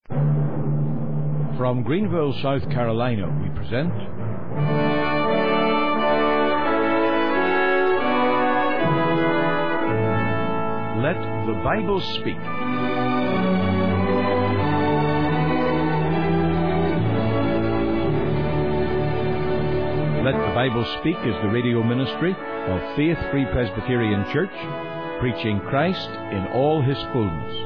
From Greenville, South Carolina, we present Let the Bible Speak. Let the Bible Speak is the radio ministry of Faith Free Presbyterian Church, preaching Christ in all His fullness.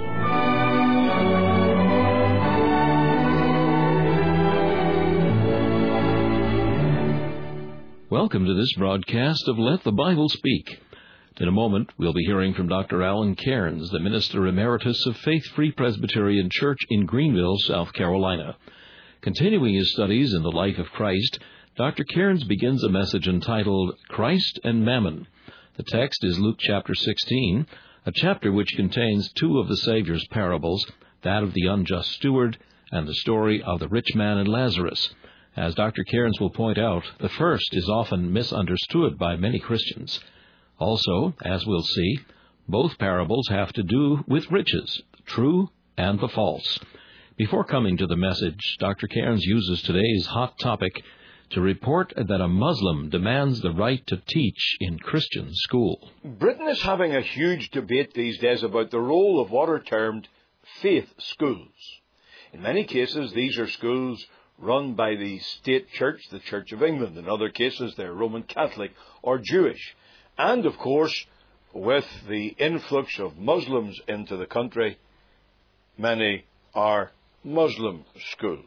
Welcome to this broadcast of Let the Bible Speak. In a moment, we'll be hearing from Dr. Alan Cairns, the Minister Emeritus of Faith Free Presbyterian Church in Greenville, South Carolina. Continuing his studies in the life of Christ, Dr. Cairns begins a message entitled, Christ and Mammon. The text is Luke chapter 16, a chapter which contains two of the Savior's parables, that of the unjust steward and the story of the rich man and Lazarus. As Dr. Cairns will point out, the first is often misunderstood by many Christians. Also, as we'll see, both parables have to do with riches, the true and the false. Before coming to the message, Dr. Cairns uses today's hot topic to report that a Muslim demands the right to teach in Christian school. Britain is having a huge debate these days about the role of what are termed faith schools. In many cases, these are schools run by the state church, the Church of England. In other cases, they're Roman Catholic or Jewish. And, of course, with the influx of Muslims into the country, many are Muslim schools.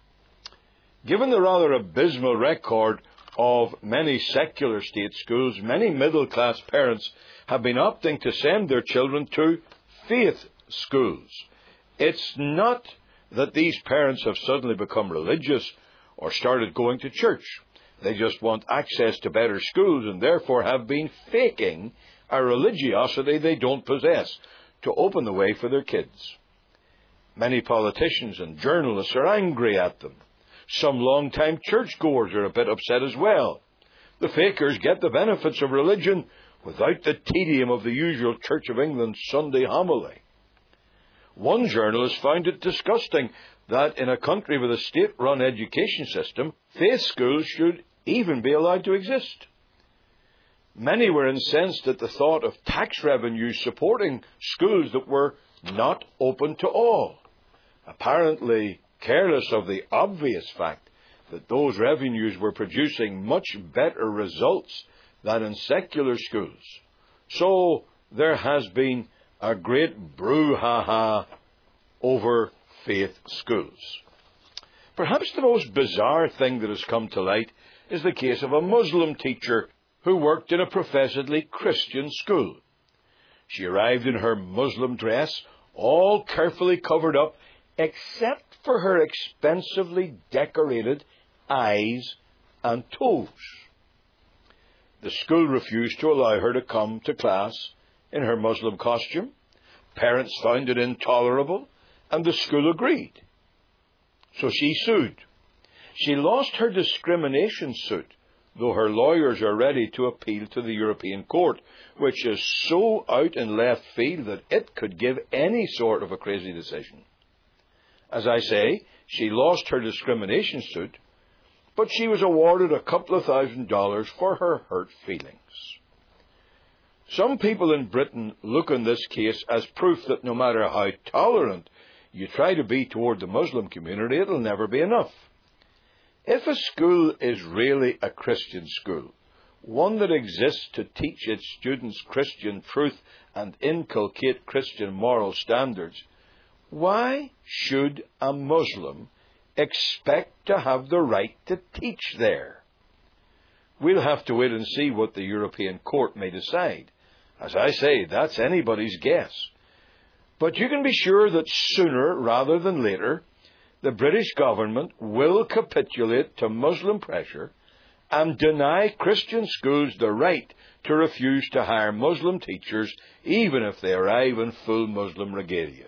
Given the rather abysmal record of many secular state schools, many middle-class parents have been opting to send their children to faith schools. It's not that these parents have suddenly become religious or started going to church. They just want access to better schools and therefore have been faking a religiosity they don't possess to open the way for their kids. Many politicians and journalists are angry at them. Some long-time churchgoers are a bit upset as well. The fakers get the benefits of religion without the tedium of the usual Church of England Sunday homily. One journalist found it disgusting that in a country with a state-run education system, faith schools should even be allowed to exist. Many were incensed at the thought of tax revenues supporting schools that were not open to all, apparently careless of the obvious fact that those revenues were producing much better results than in secular schools. So there has been a great brouhaha over faith schools. Perhaps the most bizarre thing that has come to light is the case of a Muslim teacher who worked in a professedly Christian school. She arrived in her Muslim dress, all carefully covered up, except for her expensively decorated eyes and toes. The school refused to allow her to come to class in her Muslim costume. Parents found it intolerable, and the school agreed. So she sued. She lost her discrimination suit, though her lawyers are ready to appeal to the European Court, which is so out in left field that it could give any sort of a crazy decision. As I say, she lost her discrimination suit, but she was awarded a couple of $1,000s for her hurt feelings. Some people in Britain look on this case as proof that no matter how tolerant you try to be toward the Muslim community, it'll never be enough. If a school is really a Christian school, one that exists to teach its students Christian truth and inculcate Christian moral standards, why should a Muslim expect to have the right to teach there? We'll have to wait and see what the European Court may decide. As I say, that's anybody's guess. But you can be sure that sooner rather than later, the British government will capitulate to Muslim pressure and deny Christian schools the right to refuse to hire Muslim teachers, even if they arrive in full Muslim regalia.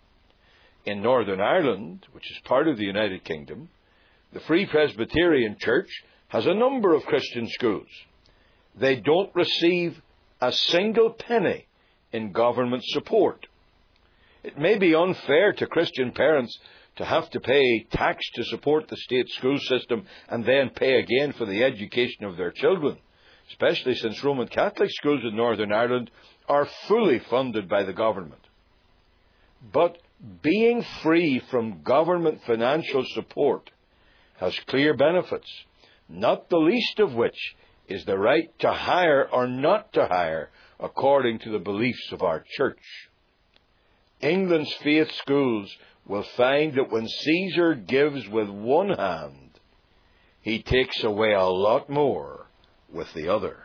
In Northern Ireland, which is part of the United Kingdom, the Free Presbyterian Church has a number of Christian schools. They don't receive a single penny in government support. It may be unfair to Christian parents to have to pay tax to support the state school system and then pay again for the education of their children, especially since Roman Catholic schools in Northern Ireland are fully funded by the government. But being free from government financial support has clear benefits, not the least of which is the right to hire or not to hire according to the beliefs of our church. England's faith schools will find that when Caesar gives with one hand, he takes away a lot more with the other.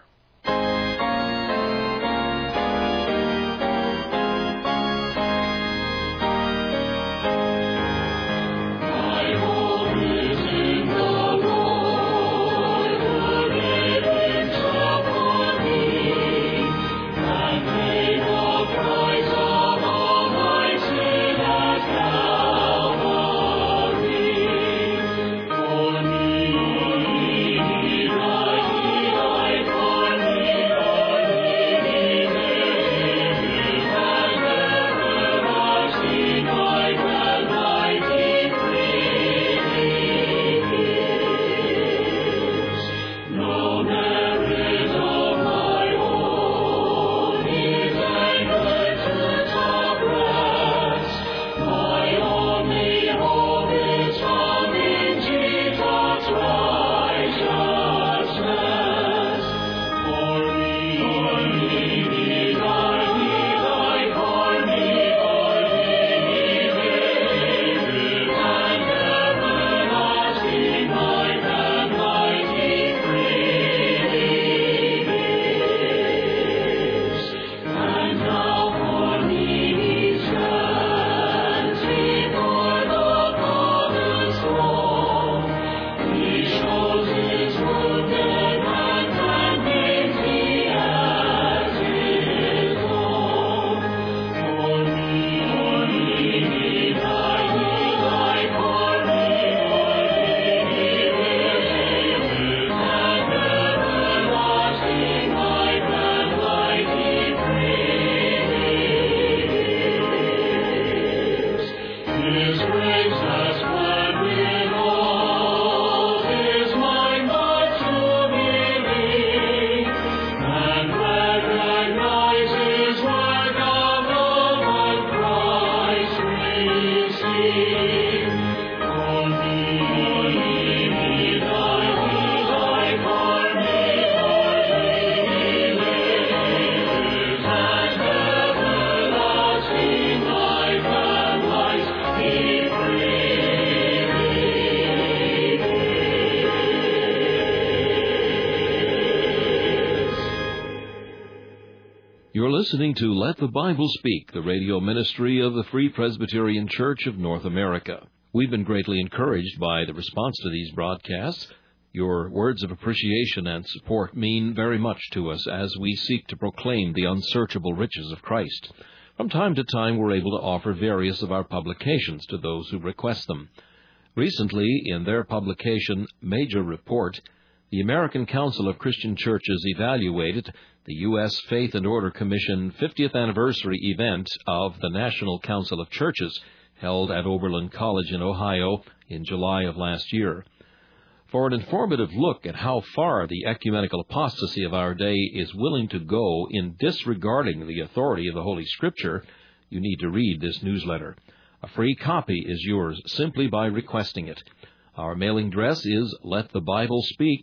You're listening to Let the Bible Speak, the radio ministry of the Free Presbyterian Church of North America. We've been greatly encouraged by the response to these broadcasts. Your words of appreciation and support mean very much to us as we seek to proclaim the unsearchable riches of Christ. From time to time, we're able to offer various of our publications to those who request them. Recently, in their publication, Major Report, the American Council of Christian Churches evaluated the U.S. Faith and Order Commission 50th anniversary event of the National Council of Churches held at Oberlin College in Ohio in July of last year. For an informative look at how far the ecumenical apostasy of our day is willing to go in disregarding the authority of the Holy Scripture, you need to read this newsletter. A free copy is yours simply by requesting it. Our mailing address is Let the Bible Speak,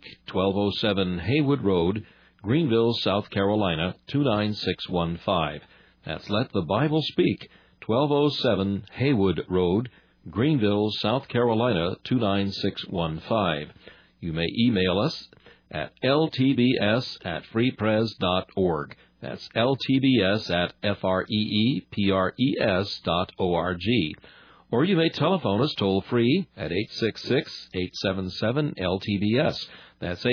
1207 Haywood Road, Greenville, South Carolina, 29615. That's Let the Bible Speak, 1207 Haywood Road, Greenville, South Carolina, 29615. You may email us at ltbs@freepres.org. That's ltbs@freepres.org. Or you may telephone us toll-free at 866-877-LTBS. That's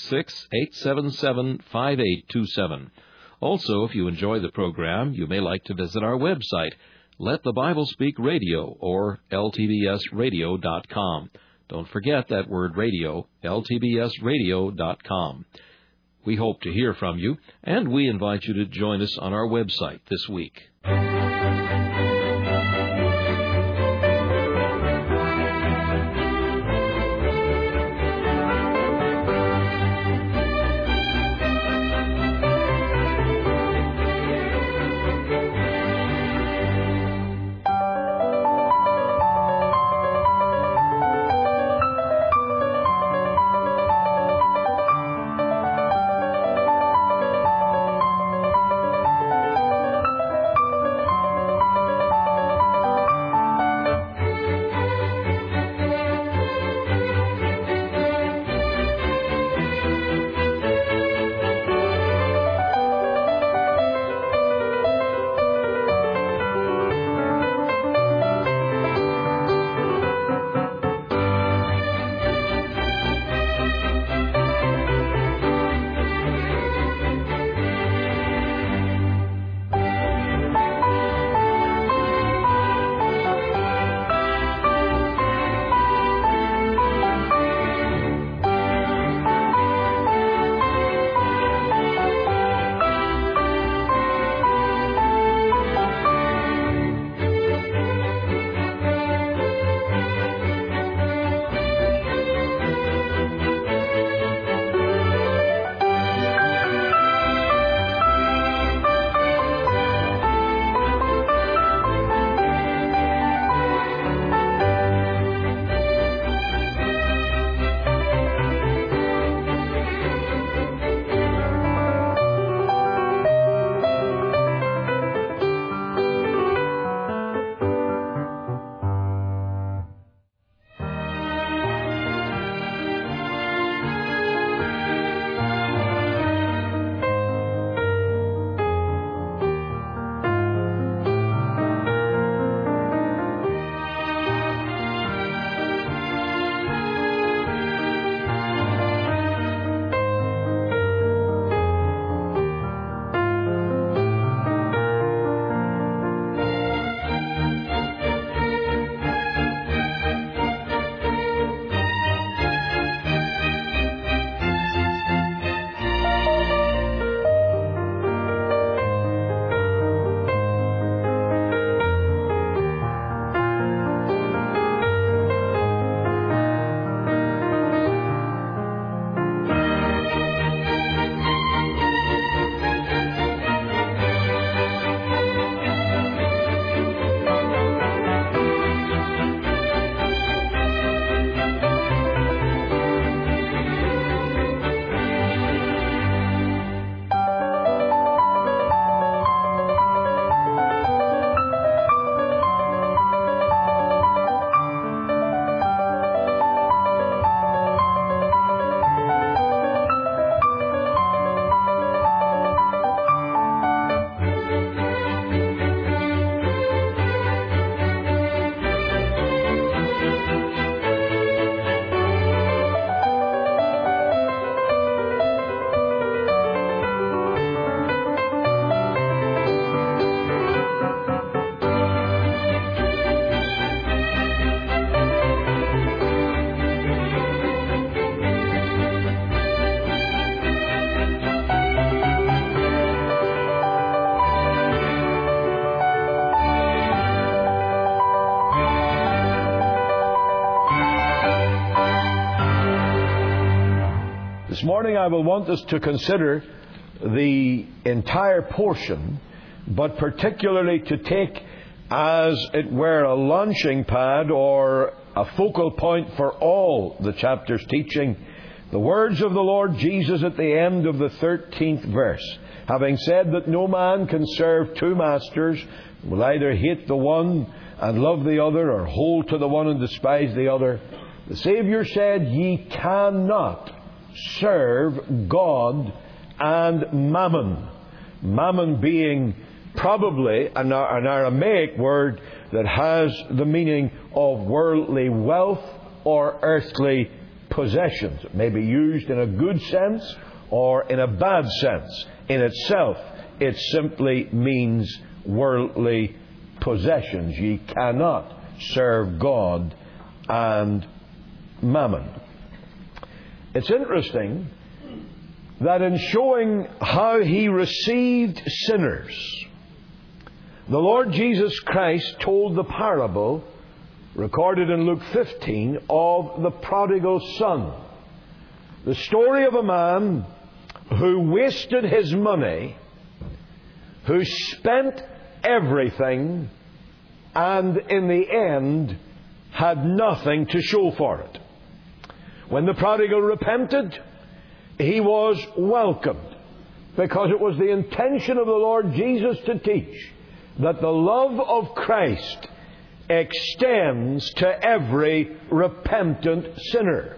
866-877-5827. Also, if you enjoy the program, you may like to visit our website, Let the Bible Speak Radio, or ltbsradio.com. Don't forget that word radio, ltbsradio.com. We hope to hear from you, and we invite you to join us on our website this week. This morning I will want us to consider the entire portion, but particularly to take, as it were, a launching pad or a focal point for all the chapter's teaching, the words of the Lord Jesus at the end of the 13th verse. Having said that no man can serve two masters, will either hate the one and love the other, or hold to the one and despise the other, the Saviour said, ye cannot serve God and mammon. Mammon being probably an Aramaic word that has the meaning of worldly wealth or earthly possessions. It may be used in a good sense or in a bad sense. In itself, it simply means worldly possessions. Ye cannot serve God and mammon. It's interesting that in showing how He received sinners, the Lord Jesus Christ told the parable recorded in Luke 15 of the prodigal son. The story of a man who wasted his money, who spent everything, and in the end had nothing to show for it. When the prodigal repented, he was welcomed, because it was the intention of the Lord Jesus to teach that the love of Christ extends to every repentant sinner.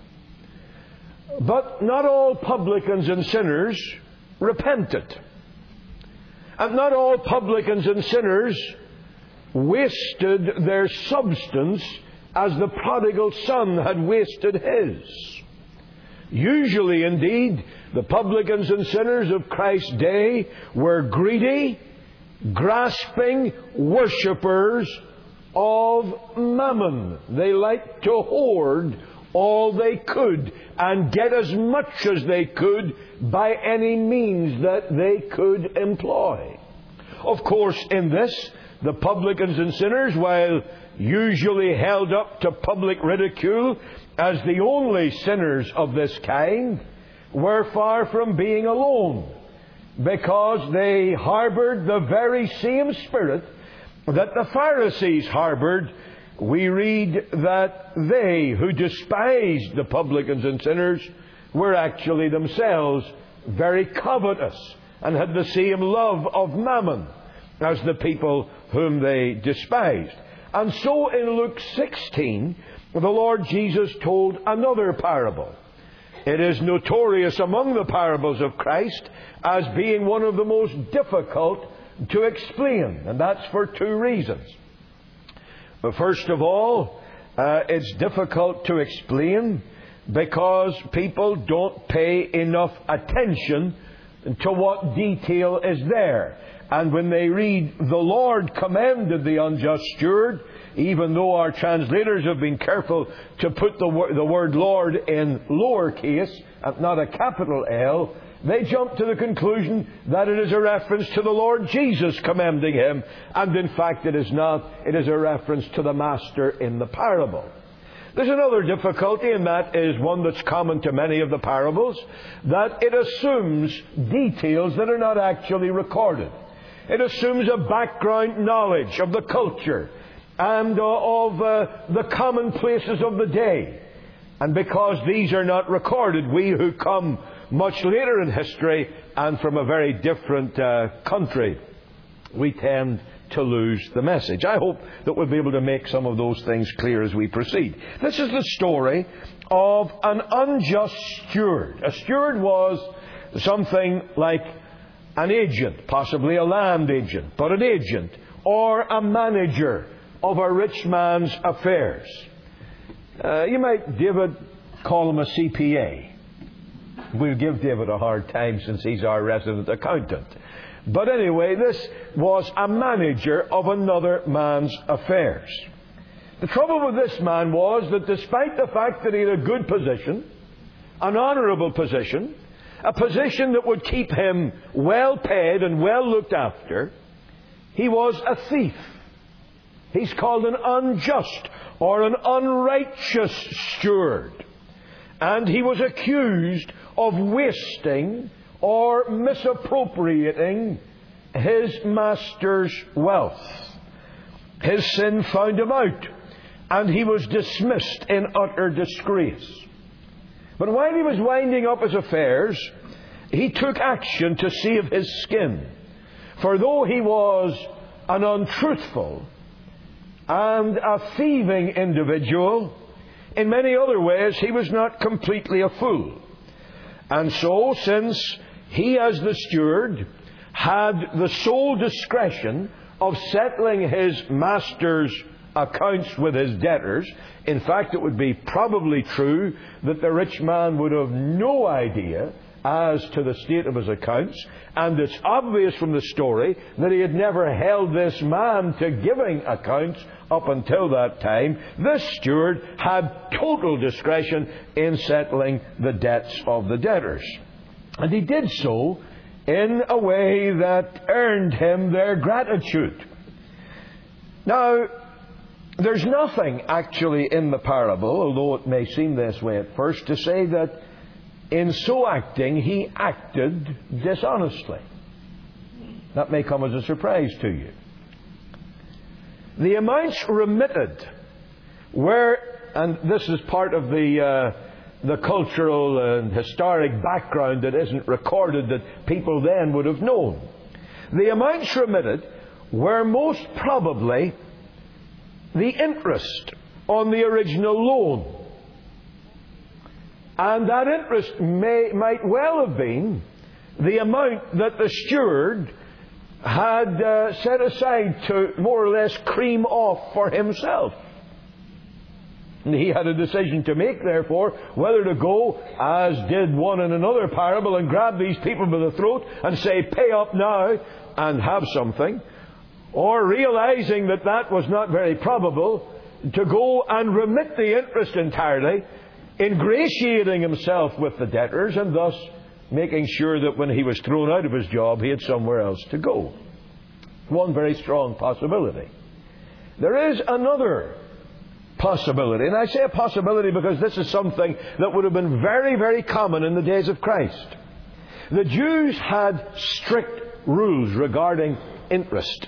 But not all publicans and sinners repented. And not all publicans and sinners wasted their substance as the prodigal son had wasted his. Usually, indeed, the publicans and sinners of Christ's day were greedy, grasping worshippers of mammon. They liked to hoard all they could and get as much as they could by any means that they could employ. Of course, in this, the publicans and sinners, while usually held up to public ridicule as the only sinners of this kind, were far from being alone, because they harbored the very same spirit that the Pharisees harbored. We read that they who despised the publicans and sinners were actually themselves very covetous and had the same love of mammon as the people whom they despised. And so in Luke 16, the Lord Jesus told another parable. It is notorious among the parables of Christ as being one of the most difficult to explain, and that's for two reasons. But first of all, it's difficult to explain because people don't pay enough attention to what detail is there. And when they read, the Lord commended the unjust steward, even though our translators have been careful to put the word Lord in lowercase and not a capital L, they jump to the conclusion that it is a reference to the Lord Jesus commending him. And in fact it is not. It is a reference to the master in the parable. There's another difficulty, and that is one that's common to many of the parables, that it assumes details that are not actually recorded. It assumes a background knowledge of the culture and of the commonplaces of the day. And because these are not recorded, we who come much later in history and from a very different country, we tend to lose the message. I hope that we'll be able to make some of those things clear as we proceed. This is the story of an unjust steward. A steward was something like an agent, possibly a land agent, but an agent or a manager of a rich man's affairs. You might, David, call him a CPA. We'll give David a hard time since he's our resident accountant. But anyway, this was a manager of another man's affairs. The trouble with this man was that despite the fact that he had a good position, an honourable position, a position that would keep him well paid and well looked after, he was a thief. He's called an unjust or an unrighteous steward. And he was accused of wasting or misappropriating his master's wealth. His sin found him out, and he was dismissed in utter disgrace. But while he was winding up his affairs, he took action to save his skin. For though he was an untruthful and a thieving individual, in many other ways he was not completely a fool. And so, since he as the steward had the sole discretion of settling his master's accounts with his debtors, in fact it would be probably true that the rich man would have no idea as to the state of his accounts, and it's obvious from the story that he had never held this man to giving accounts up until that time. This steward had total discretion in settling the debts of the debtors. And he did so in a way that earned him their gratitude. Now, there's nothing actually in the parable, although it may seem this way at first, to say that in so acting he acted dishonestly. That may come as a surprise to you. The amounts remitted were, and this is part of the cultural and historic background that isn't recorded that people then would have known. The amounts remitted were most probably the interest on the original loan. And that interest might well have been the amount that the steward had set aside to more or less cream off for himself. And he had a decision to make, therefore, whether to go, as did one in another parable, and grab these people by the throat and say, pay up now and have something, or realizing that that was not very probable, to go and remit the interest entirely, ingratiating himself with the debtors, and thus making sure that when he was thrown out of his job, he had somewhere else to go. One very strong possibility. There is another possibility, and I say a possibility because this is something that would have been very, very common in the days of Christ. The Jews had strict rules regarding interest.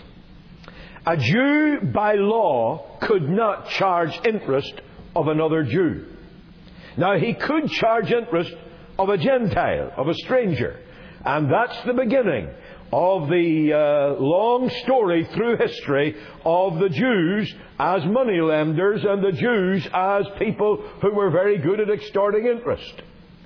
A Jew, by law, could not charge interest of another Jew. Now, he could charge interest of a Gentile, of a stranger. And that's the beginning of the long story through history of the Jews as moneylenders and the Jews as people who were very good at extorting interest.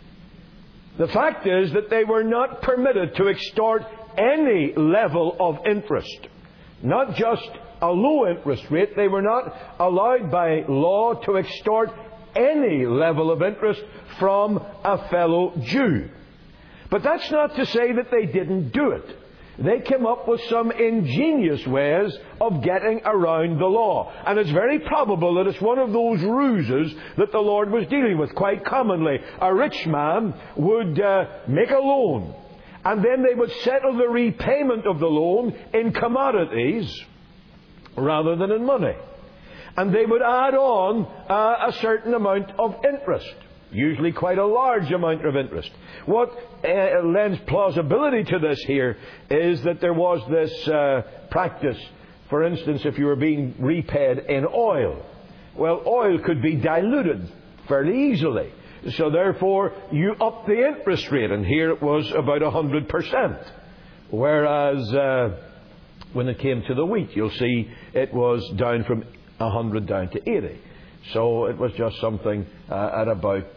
The fact is that they were not permitted to extort any level of interest. Not just a low interest rate. They were not allowed by law to extort any level of interest from a fellow Jew. But that's not to say that they didn't do it. They came up with some ingenious ways of getting around the law. And it's very probable that it's one of those ruses that the Lord was dealing with. Quite commonly, a rich man would make a loan, and then they would settle the repayment of the loan in commodities rather than in money. And they would add on a certain amount of interest, usually quite a large amount of interest. What lends plausibility to this here is that there was this practice. For instance, if you were being repaid in oil, well, oil could be diluted fairly easily. So therefore, you up the interest rate, and here it was about 100%. Whereas when it came to the wheat, you'll see it was down from 100 down to 80. So it was just something at about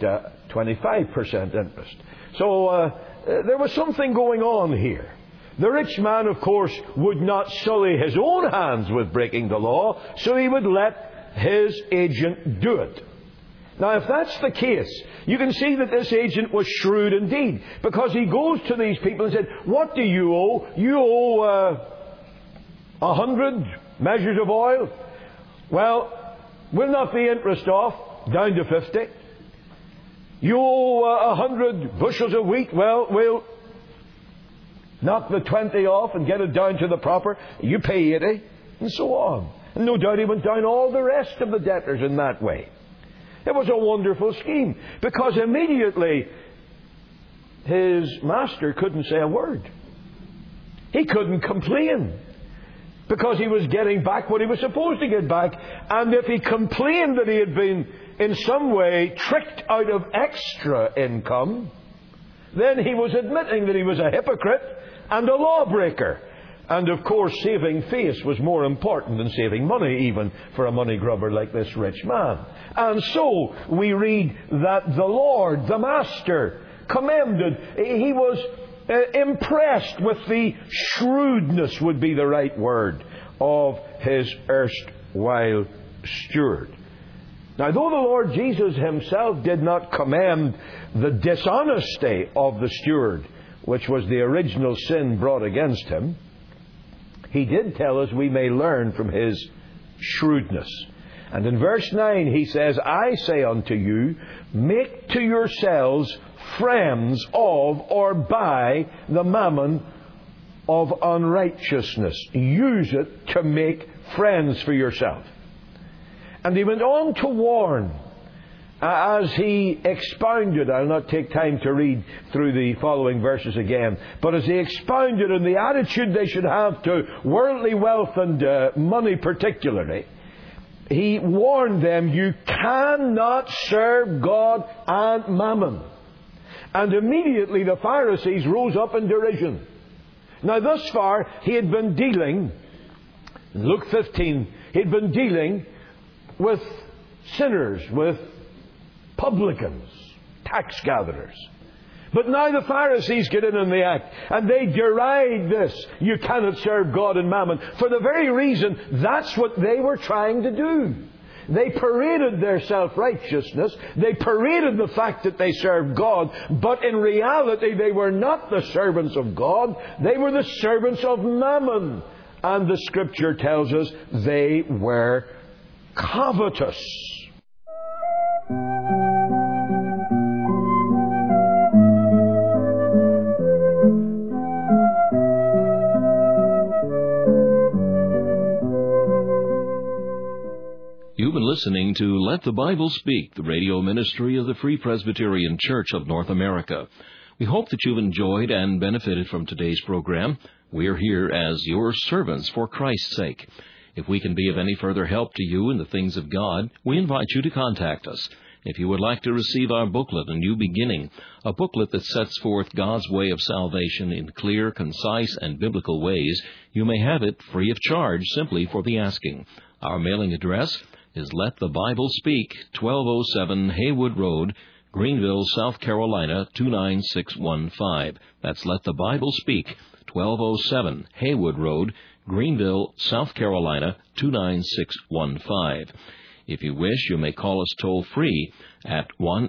25% interest. So there was something going on here. The rich man, of course, would not sully his own hands with breaking the law, so he would let his agent do it. Now, if that's the case, you can see that this agent was shrewd indeed, because he goes to these people and said, what do you owe? You owe 100 measures of oil? Well, we'll knock the interest off down to 50. You owe 100 bushels of wheat? Well, we'll knock the 20 off and get it down to the proper. You pay 80, and so on. And no doubt he went down all the rest of the debtors in that way. It was a wonderful scheme, because immediately his master couldn't say a word. He couldn't complain, because he was getting back what he was supposed to get back. And if he complained that he had been in some way tricked out of extra income, then he was admitting that he was a hypocrite and a lawbreaker. And of course, saving face was more important than saving money, even for a money grubber like this rich man. And so we read that the Lord, the Master, commended. He was impressed with the shrewdness, would be the right word, of his erstwhile steward. Now, though the Lord Jesus himself did not commend the dishonesty of the steward, which was the original sin brought against him, he did tell us we may learn from his shrewdness. And in verse 9 he says, I say unto you, make to yourselves friends of or by the mammon of unrighteousness. Use it to make friends for yourself. And he went on to warn, as he expounded, I'll not take time to read through the following verses again, but as he expounded on the attitude they should have to worldly wealth and money particularly, he warned them, you cannot serve God and mammon. And immediately the Pharisees rose up in derision. Now thus far he had been dealing, in Luke 15, he had been dealing with sinners, with publicans, tax gatherers. But now the Pharisees get in on the act, and they deride this. You cannot serve God and mammon. For the very reason that's what they were trying to do. They paraded their self-righteousness. They paraded the fact that they served God. But in reality, they were not the servants of God. They were the servants of mammon. And the Scripture tells us they were covetous. You've been listening to Let the Bible Speak, the radio ministry of the Free Presbyterian Church of North America. We hope that you've enjoyed and benefited from today's program. We're here as your servants for Christ's sake. If we can be of any further help to you in the things of God, we invite you to contact us. If you would like to receive our booklet, A New Beginning, a booklet that sets forth God's way of salvation in clear, concise, and biblical ways, you may have it free of charge simply for the asking. Our mailing address is Let the Bible Speak, 1207 Haywood Road, Greenville, South Carolina, 29615. That's Let the Bible Speak, 1207 Haywood Road, Greenville, South Carolina, 29615. If you wish, you may call us toll-free at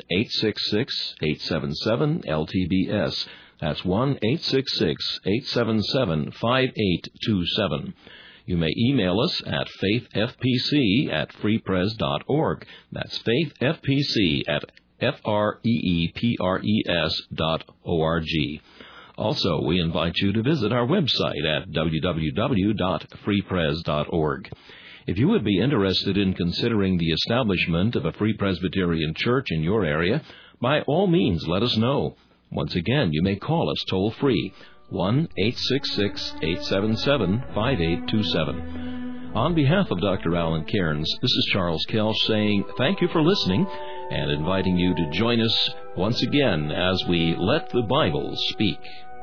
1-866-877-LTBS. That's 1-866-877-5827. You may email us at faithfpc@freepres.org. That's faithfpc@freepres.org. Also, we invite you to visit our website at www.freepres.org. If you would be interested in considering the establishment of a Free Presbyterian church in your area, by all means let us know. Once again, you may call us toll-free, 1-866-877-5827. On behalf of Dr. Alan Cairns, this is Charles Kelch saying thank you for listening and inviting you to join us once again as we let the Bible speak.